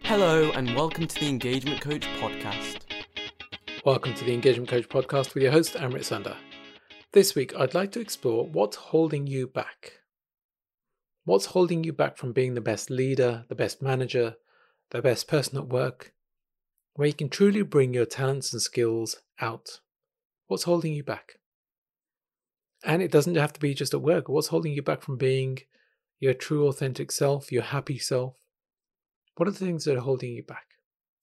Hello and welcome to the Engagement Coach podcast. Welcome to the Engagement Coach podcast with your host, Amrit Sanda. This week, I'd like to explore what's holding you back. What's holding you back from being the best leader, the best manager, the best person at work, where you can truly bring your talents and skills out? What's holding you back? And it doesn't have to be just at work. What's holding you back from being your true, authentic self, your happy self? What are the things that are holding you back?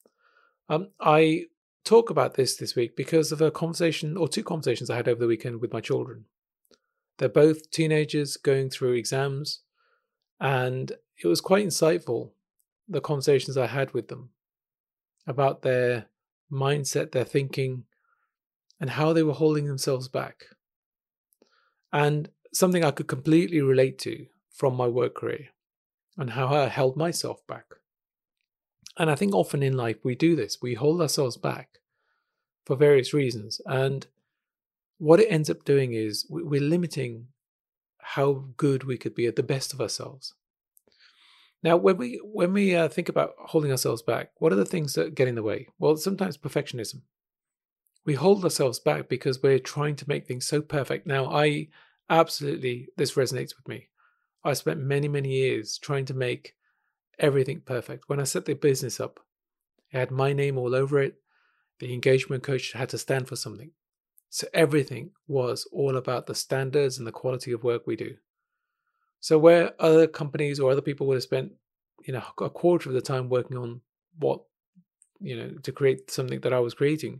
I talk about this week because of a conversation or two conversations I had over the weekend with my children. They're both teenagers going through exams, and it was quite insightful, the conversations I had with them about their mindset, their thinking, and how they were holding themselves back. And something I could completely relate to from my work career and how I held myself back. And I think often in life we do this. We hold ourselves back for various reasons. And what it ends up doing is we're limiting how good we could be at the best of ourselves. Now, when we think about holding ourselves back, what are the things that get in the way? Well, sometimes perfectionism. We hold ourselves back because we're trying to make things so perfect. Now, this resonates with me. I spent many, many years trying to make everything perfect. When I set the business up, it had my name all over it. The engagement coach had to stand for something. So everything was all about the standards and the quality of work we do. So where other companies or other people would have spent, a quarter of the time working on to create something that I was creating,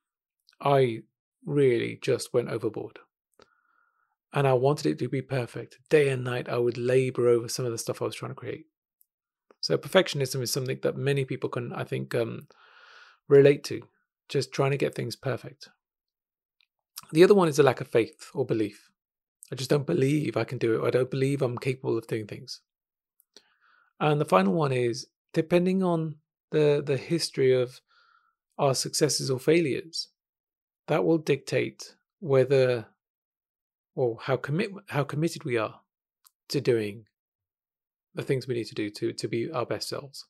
I really just went overboard. And I wanted it to be perfect. Day and night, I would labor over some of the stuff I was trying to create. So perfectionism is something that many people can, I think, relate to, just trying to get things perfect. The other one is a lack of faith or belief. I just don't believe I can do it. I don't believe I'm capable of doing things. And the final one is, depending on the history of our successes or failures, that will dictate whether or how committed we are to doing the things we need to do to be our best selves,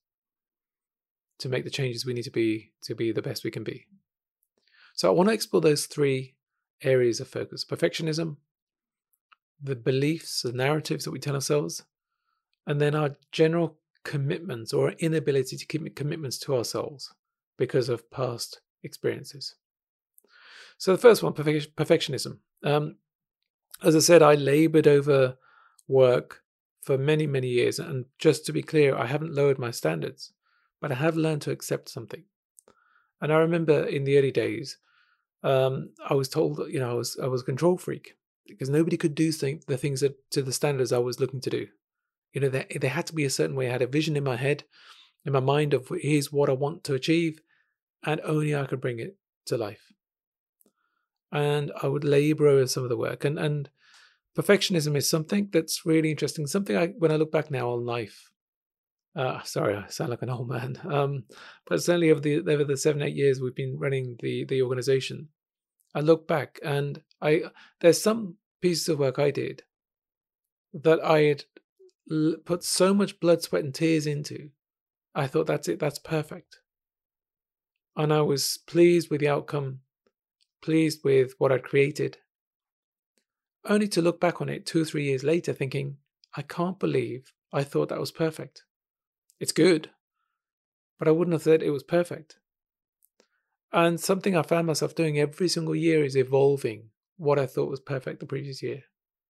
to make the changes we need to be the best we can be. So I want to explore those three areas of focus: perfectionism, the beliefs, the narratives that we tell ourselves, and then our general commitments or inability to keep commitments to ourselves because of past experiences. So the first one, perfectionism. As I said, I labored over work for many, many years. And just to be clear, I haven't lowered my standards, but I have learned to accept something. And I remember in the early days, I was told that, I was a control freak because nobody could do the things to the standards I was looking to do. There had to be a certain way. I had a vision in my head, in my mind of here's what I want to achieve, and only I could bring it to life. And I would labor over some of the work. And perfectionism is something that's really interesting. Something when I look back now on life, sorry, I sound like an old man. But certainly over the 7-8 years we've been running the organization, I look back and there's some pieces of work I did that I had put so much blood, sweat, and tears into. I thought that's it, that's perfect, and I was pleased with the outcome, pleased with what I'd created. Only to look back on it 2 or 3 years later thinking, I can't believe I thought that was perfect. It's good, but I wouldn't have said it was perfect. And something I found myself doing every single year is evolving what I thought was perfect the previous year.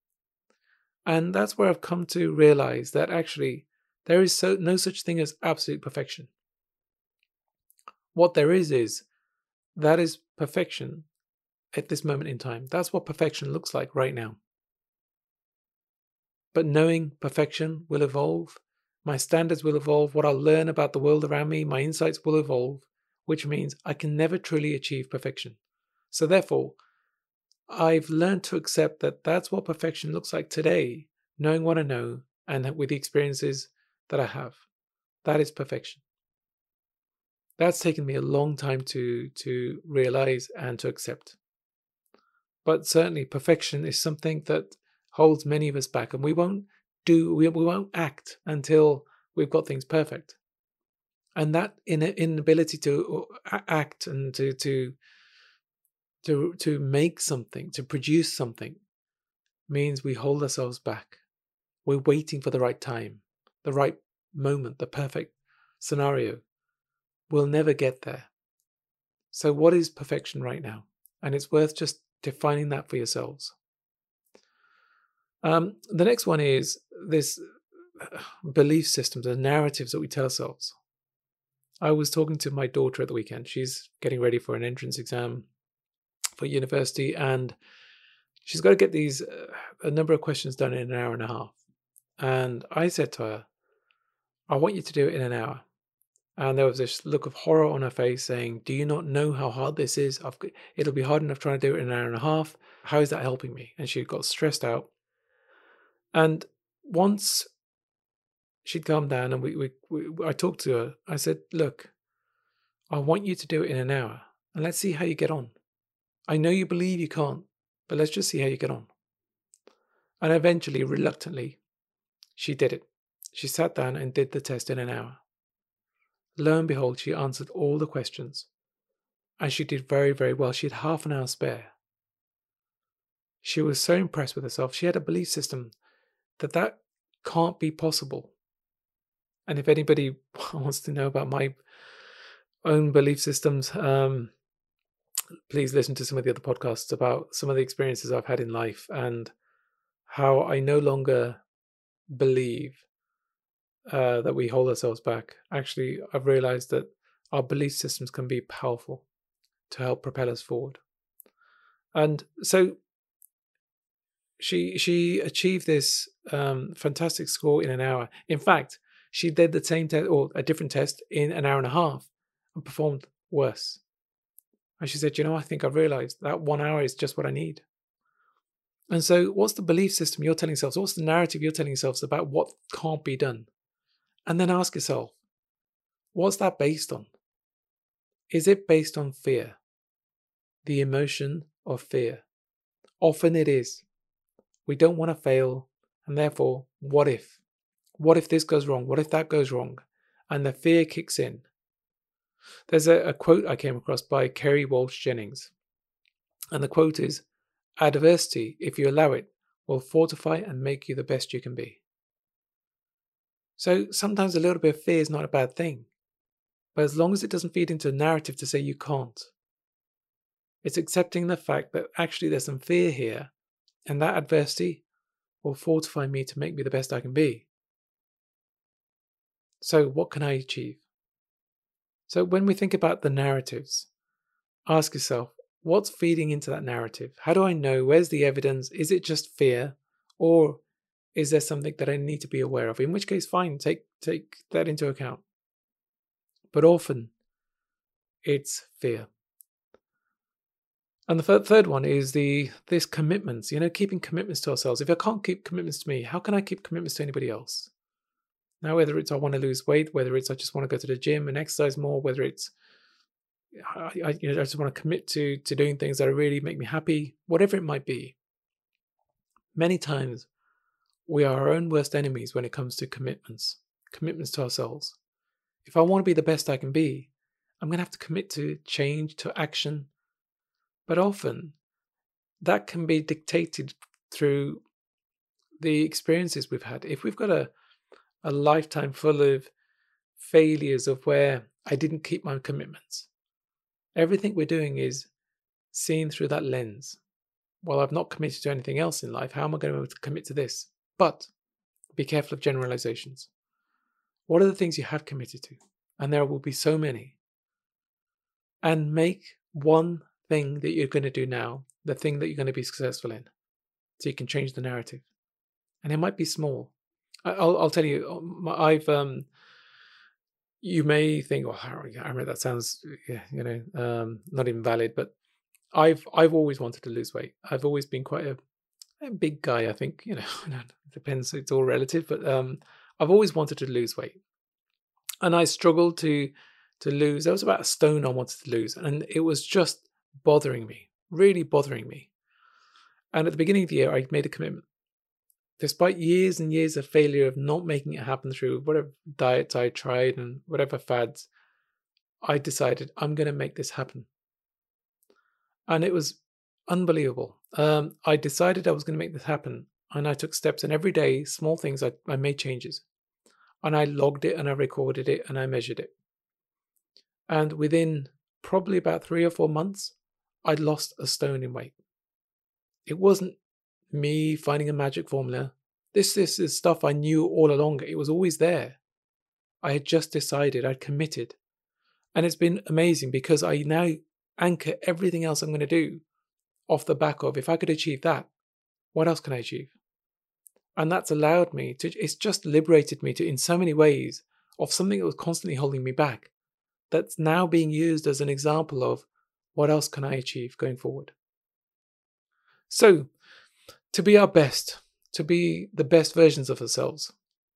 And that's where I've come to realize that actually there is no such thing as absolute perfection. What there is that is perfection at this moment in time. That's what perfection looks like right now. But knowing perfection will evolve, my standards will evolve, what I'll learn about the world around me, my insights will evolve, which means I can never truly achieve perfection. So therefore, I've learned to accept that that's what perfection looks like today, knowing what I know and with the experiences that I have. That is perfection. That's taken me a long time to realize and to accept. But certainly perfection is something that holds many of us back, and we won't act until we've got things perfect. And that inability to act and to make something, to produce something, means we hold ourselves back. We're waiting for the right time, the right moment, the perfect scenario. We'll never get there. So what is perfection right now? And it's worth just defining that for yourselves. The next one is this belief systems and narratives that we tell ourselves. I was talking to my daughter at the weekend. She's getting ready for an entrance exam for university, and she's got to get these a number of questions done in an hour and a half. And I said to her, I want you to do it in an hour. And there was this look of horror on her face saying, do you not know how hard this is? It'll be hard enough trying to do it in an hour and a half. How is that helping me? And she got stressed out. And once she'd calmed down and I talked to her, I said, look, I want you to do it in an hour and let's see how you get on. I know you believe you can't, but let's just see how you get on. And eventually, reluctantly, she did it. She sat down and did the test in an hour. Lo and behold, she answered all the questions. And she did very, very well. She had half an hour spare. She was so impressed with herself. She had a belief system that can't be possible. And if anybody wants to know about my own belief systems, please listen to some of the other podcasts about some of the experiences I've had in life and how I no longer believe that we hold ourselves back. Actually, I've realized that our belief systems can be powerful to help propel us forward. And so she achieved this fantastic score in an hour. In fact, she did the same test or a different test in an hour and a half and performed worse. And she said, I think I've realized that 1 hour is just what I need. And so what's the belief system you're telling yourselves? What's the narrative you're telling yourselves about what can't be done? And then ask yourself, what's that based on? Is it based on fear? The emotion of fear. Often it is. We don't want to fail, and therefore, what if? What if this goes wrong? What if that goes wrong? And the fear kicks in. There's a quote I came across by Kerry Walsh Jennings. And the quote is, adversity, if you allow it, will fortify and make you the best you can be. So sometimes a little bit of fear is not a bad thing. But as long as it doesn't feed into a narrative to say you can't, it's accepting the fact that actually there's some fear here, and that adversity will fortify me to make me the best I can be. So what can I achieve? So when we think about the narratives, ask yourself, what's feeding into that narrative? How do I know? Where's the evidence? Is it just fear? Or is there something that I need to be aware of? In which case, fine, take that into account. But often, it's fear. And the third one is this commitments, keeping commitments to ourselves. If I can't keep commitments to me, how can I keep commitments to anybody else? Now, whether it's I want to lose weight, whether it's I just want to go to the gym and exercise more, whether it's I just want to commit to doing things that really make me happy, whatever it might be. Many times, we are our own worst enemies when it comes to commitments to ourselves. If I want to be the best I can be, I'm going to have to commit to change, to action. But often, that can be dictated through the experiences we've had. If we've got a lifetime full of failures of where I didn't keep my commitments, everything we're doing is seen through that lens. Well, I've not committed to anything else in life. How am I going to be able to commit to this? But be careful of generalizations. What are the things you have committed to? And there will be so many. And make one thing that you're going to do now the thing that you're going to be successful in, so you can change the narrative. And it might be small. I'll tell you, you may think, oh, Harry, that sounds, not even valid. But I've always wanted to lose weight. I've always been quite a big guy. I think it depends. It's all relative. But I've always wanted to lose weight, and I struggled to lose. There was about a stone I wanted to lose, and it was just bothering me, really bothering me. And at the beginning of the year, I made a commitment. despite years and years of failure of not making it happen through whatever diets I tried and whatever fads, I decided I'm going to make this happen. And it was unbelievable. I decided I was going to make this happen. And I took steps, and every day, small things, I made changes. And I logged it, and I recorded it, and I measured it. And within probably about 3 or 4 months, I'd lost a stone in weight. It wasn't me finding a magic formula. This is stuff I knew all along. It was always there. I had just decided, I'd committed. And it's been amazing because I now anchor everything else I'm going to do off the back of, if I could achieve that, what else can I achieve? And that's allowed me to, it's just liberated me to, in so many ways, of something that was constantly holding me back, that's now being used as an example of what else can I achieve going forward. So, to be our best, to be the best versions of ourselves.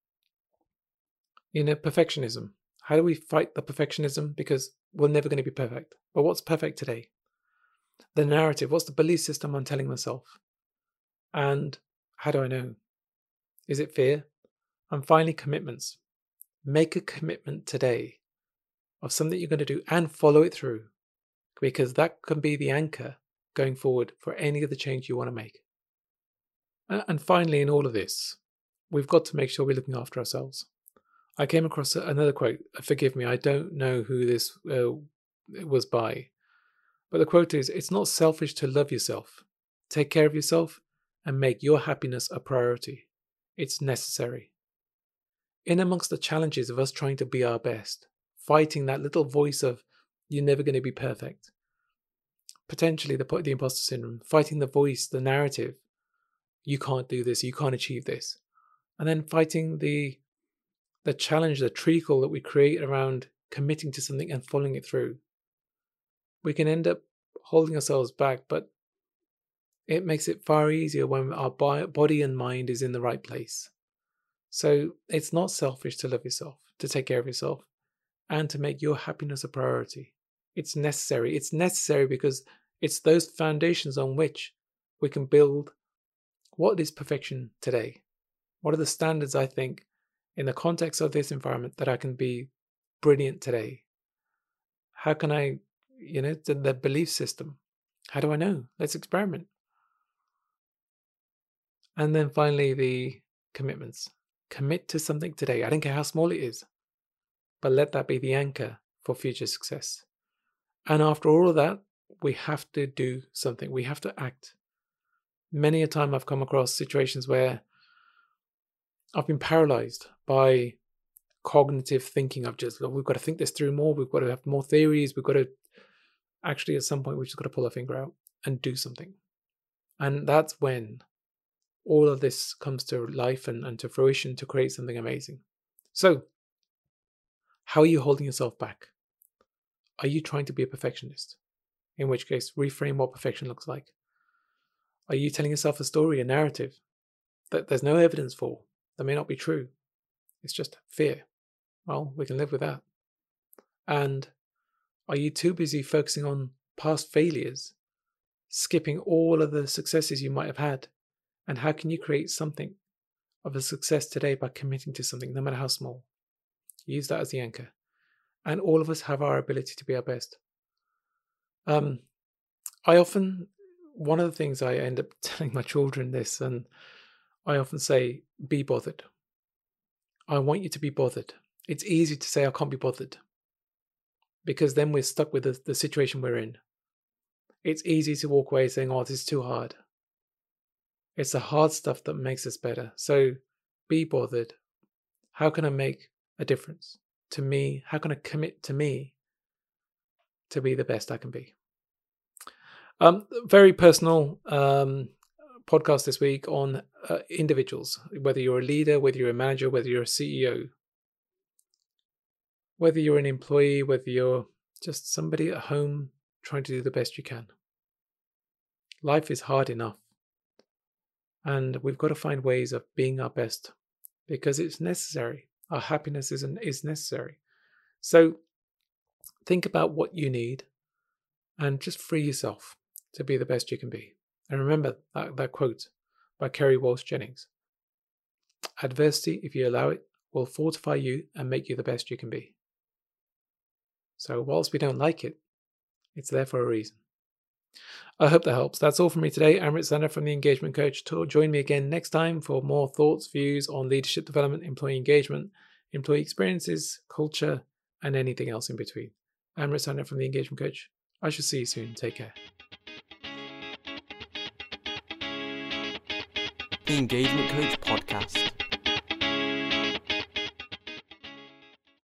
Perfectionism. How do we fight the perfectionism? Because we're never going to be perfect. But what's perfect today? The narrative. What's the belief system I'm telling myself? And how do I know? Is it fear? And finally, commitments. Make a commitment today of something you're going to do and follow it through, because that can be the anchor going forward for any of the change you want to make. And finally, in all of this, we've got to make sure we're looking after ourselves. I came across another quote. Forgive me, I don't know who this was by. But the quote is, "It's not selfish to love yourself. Take care of yourself and make your happiness a priority. It's necessary." In amongst the challenges of us trying to be our best, fighting that little voice of, you're never going to be perfect. Potentially the imposter syndrome, fighting the voice, the narrative, you can't do this, you can't achieve this. And then fighting the challenge, the treacle that we create around committing to something and following it through. We can end up holding ourselves back, but it makes it far easier when our body and mind is in the right place. So it's not selfish to love yourself, to take care of yourself, and to make your happiness a priority. It's necessary. It's necessary because it's those foundations on which we can build what is perfection today. What are the standards, I think, in the context of this environment that I can be brilliant today? How can I, the belief system? How do I know? Let's experiment. And then finally, the commitments. Commit to something today. I don't care how small it is, but let that be the anchor for future success. And after all of that, we have to do something. We have to act. Many a time I've come across situations where I've been paralyzed by cognitive thinking. We've got to think this through more. We've got to have more theories. We've got to actually, at some point, we've just got to pull our finger out and do something. And that's when all of this comes to life and to fruition to create something amazing. So, how are you holding yourself back? Are you trying to be a perfectionist? In which case, reframe what perfection looks like. Are you telling yourself a story, a narrative that there's no evidence for, that may not be true? It's just fear. Well, we can live with that. And are you too busy focusing on past failures, skipping all of the successes you might have had? And how can you create something of a success today by committing to something, no matter how small? Use that as the anchor. And all of us have our ability to be our best. One of the things I end up telling my children this, and I often say, be bothered. I want you to be bothered. It's easy to say I can't be bothered, because then we're stuck with the situation we're in. It's easy to walk away saying, oh, this is too hard. It's the hard stuff that makes us better. So be bothered. How can I make a difference to me? How can I commit to me to be the best I can be? Very personal podcast this week on individuals, whether you're a leader, whether you're a manager, whether you're a CEO, whether you're an employee, whether you're just somebody at home trying to do the best you can. Life is hard enough. And we've got to find ways of being our best because it's necessary. Our happiness is necessary. So think about what you need and just free yourself to be the best you can be. And remember that quote by Kerry Walsh Jennings. Adversity, if you allow it, will fortify you and make you the best you can be. So whilst we don't like it, it's there for a reason. I hope that helps. That's all from me today. Amrit Sandha from The Engagement Coach. Join me again next time for more thoughts, views on leadership development, employee engagement, employee experiences, culture, and anything else in between. Amrit Sandha from The Engagement Coach. I shall see you soon. Take care. The Engagement Coach Podcast.